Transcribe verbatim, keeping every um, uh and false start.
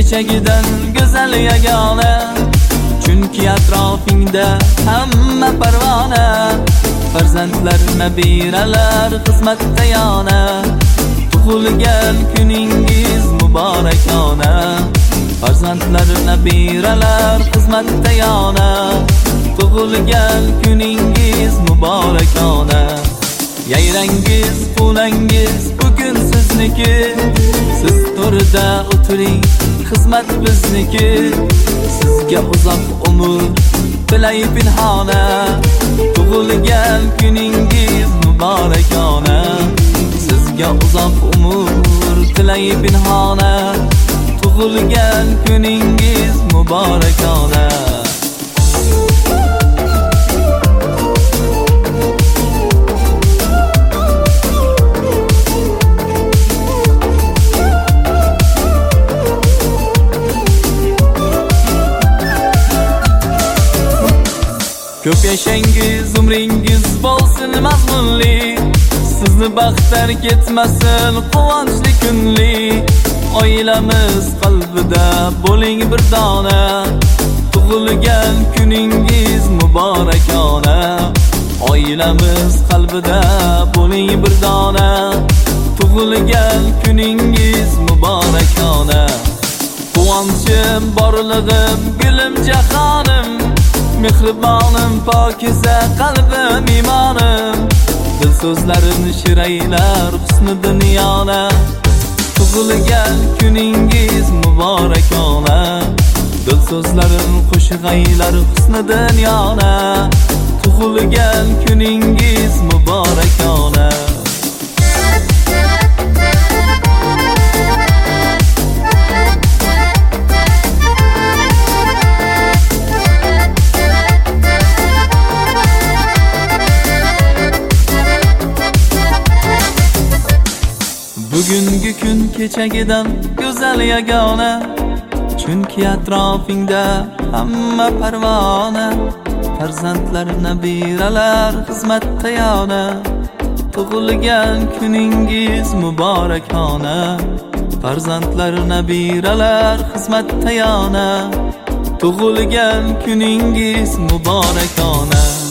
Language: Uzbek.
kechagidan go'zal yagona, chunki atrofingda hamma parvona. Farzandlar, nabiralar xizmatda yana, tug'ilgan kuningiz muborakona. Farzandlar, nabiralar xizmatda yana, tug'ilgan kuningiz muborakona. Yayrangiz, qulangiz bugun sizniki, siz to'rida o'tiring, xizmat bizniki. Sizga uzoq umr tilay pinhona, tug'ilgan kuningiz muborakona. Sizga uzoq umr tilay pinhona, tug'ilgan kuningiz muborakona. Ko'p yashangiz, umringiz bo'lsin mazmunli, sizni baxtlar ketmasin quvonchli kunli. Oilamiz qalbida bo'ling bir dona, tug'ilgan kuningiz muborakona. Oilamiz qalbida bo'ling bir dona, tug'ilgan kuningiz muborakona. Quvonchim, borlig'im, gulim, jahonim, mehribonim, pokiza qalbim, imonim. Dil so'zlarim shiraylar husni dunyona, tug'ilgan kuningiz muborakona. Dil so'zlarim qo'shig'aylar husni dunyona, tug'ilgan kuningiz muborakona. Bugungi kun kechagidan go'zal yagona, chunki atrofingda hamma parvona. Farzandlar, nabiralar xizmatda yana, tug'ilgan kuningiz muborakona. Farzandlar, nabiralar xizmatda yana, tug'ilgan kuningiz muborakona.